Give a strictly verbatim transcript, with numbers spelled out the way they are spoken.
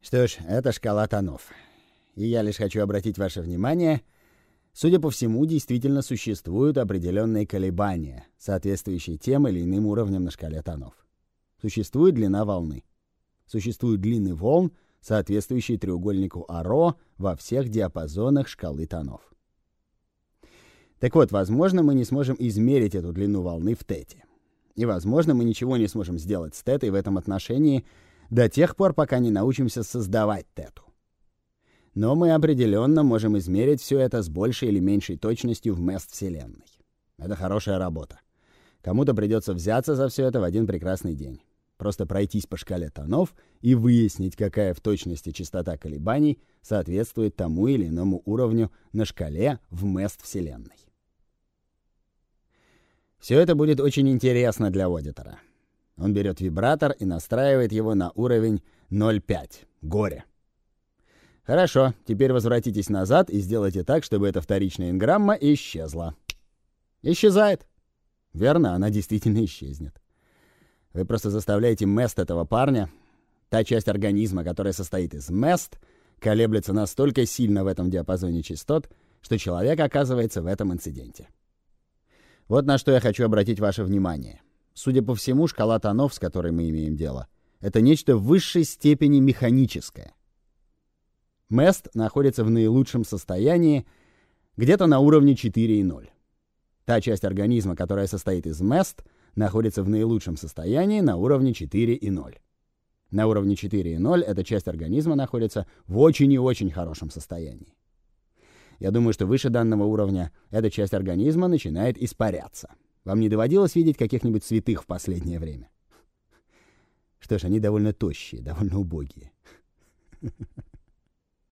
Что ж, это шкала тонов. И я лишь хочу обратить ваше внимание, судя по всему, действительно существуют определенные колебания, соответствующие тем или иным уровням на шкале тонов. Существует длина волны. Существуют длины волн, соответствующие треугольнику Аро во всех диапазонах шкалы тонов. Так вот, возможно, мы не сможем измерить эту длину волны в тете. И, возможно, мы ничего не сможем сделать с тетой в этом отношении до тех пор, пока не научимся создавать тету. Но мы определенно можем измерить все это с большей или меньшей точностью в мест Вселенной. Это хорошая работа. Кому-то придется взяться за все это в один прекрасный день. Просто пройтись по шкале тонов и выяснить, какая в точности частота колебаний соответствует тому или иному уровню на шкале в мест Вселенной. Все это будет очень интересно для аудитора. Он берет вибратор и настраивает его на уровень ноль целых пять. Горе. Хорошо, теперь возвратитесь назад и сделайте так, чтобы эта вторичная энграмма исчезла. Исчезает. Верно, она действительно исчезнет. Вы просто заставляете мест этого парня, та часть организма, которая состоит из мест, колеблется настолько сильно в этом диапазоне частот, что человек оказывается в этом инциденте. Вот на что я хочу обратить ваше внимание. Судя по всему, шкала тонов, с которой мы имеем дело, это нечто в высшей степени механическое. Мест находится в наилучшем состоянии где-то на уровне четыре и ноль. Та часть организма, которая состоит из мест, находится в наилучшем состоянии на уровне четыре и ноль. На уровне четыре и ноль эта часть организма находится в очень и очень хорошем состоянии. Я думаю, что выше данного уровня эта часть организма начинает испаряться. Вам не доводилось видеть каких-нибудь святых в последнее время? Что ж, они довольно тощие, довольно убогие.